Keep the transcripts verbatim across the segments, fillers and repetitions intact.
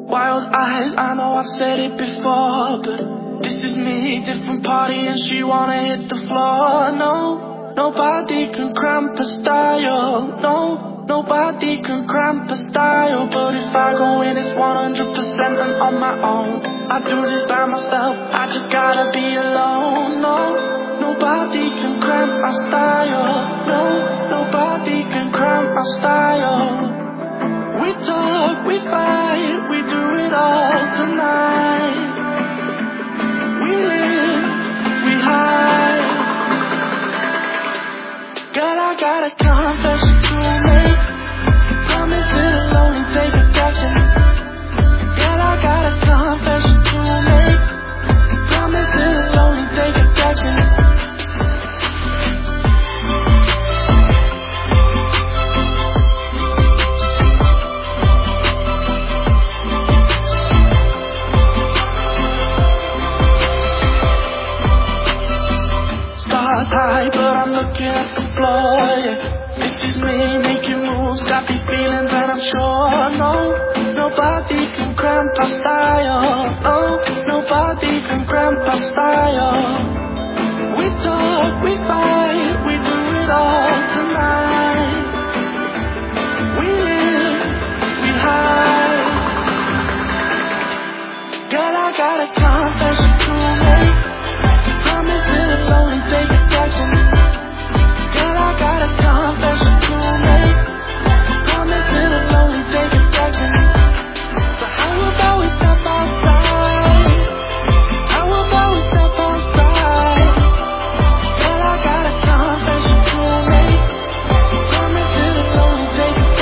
Wild eyes, I know I've said it before, but this is me, different party, and she wanna hit the floor. No, nobody can cramp her style. No, nobody can cramp her style. But if I go in, it's one hundred percent and on my own. I do this by myself, I just gotta be alone. No, nobody can cramp my style. No, nobody can cramp my style. We talk, we fight, we do it all tonight. We live, we hide. Girl, I got a confession to make. Promise it'll only take a second. Girl, I got a confession to make. Promise it'll only take a second. High, but I'm looking at the floor, yeah. This is me making moves, got these feelings and I'm sure. No, nobody can cramp our style. No, nobody can cramp our style. We talk, we fight, we do it all tonight. We live, we hide. Girl, I got a confession to make. Promise it'll only take a second. Girl, I got a confession to make. Promise it'll only take a second. So how about we step outside? How about we step outside? Girl, I got a confession to make. Promise it'll only take a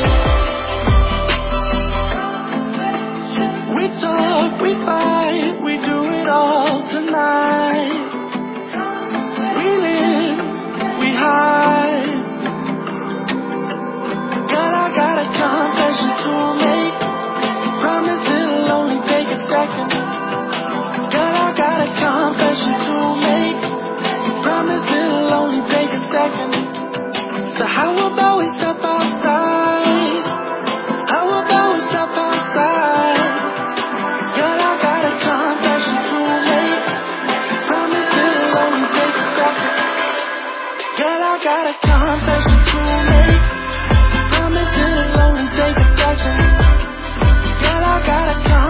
second. We talk, we fight, we do it all tonight. High. Girl, I got a confession to make. Promise it'll only take a second. Girl, I got a confession to make. Promise it'll only take a second. So how about we step outside? How about we step outside? Girl, I got a confession to make. Promise it'll only take a second. Girl, I got a confession to make. Promise it'll only take a second. Girl, I got a confession.